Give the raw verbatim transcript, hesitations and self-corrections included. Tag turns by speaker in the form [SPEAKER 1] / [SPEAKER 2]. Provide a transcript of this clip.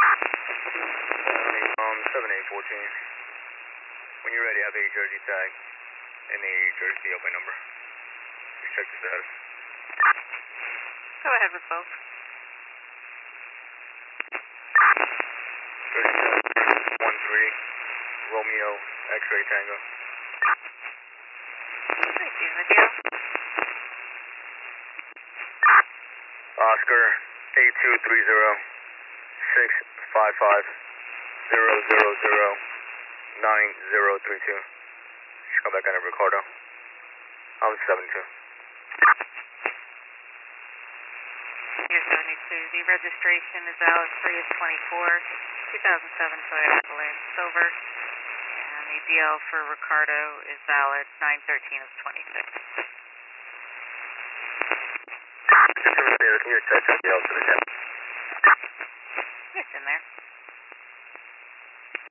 [SPEAKER 1] Um, seven eight fourteen. When you're ready, have a Jersey tag and a Jersey open number. Just check the status.
[SPEAKER 2] Go ahead with both.
[SPEAKER 1] thirty-seven one three, Romeo, X-ray Tango.
[SPEAKER 2] Thank you, video.
[SPEAKER 1] Oscar, eight two three zero, six five five, zero zero zero, nine zero three two. Just come back on Ricardo. I'm seven two.
[SPEAKER 2] You're seventy-two. The registration is valid three of twenty-four, two thousand seven Toyota Balloon Silver. And the D L for Ricardo is valid nine thirteen of twenty-six.
[SPEAKER 1] Can you attach that D L to the jet?
[SPEAKER 2] It's in there.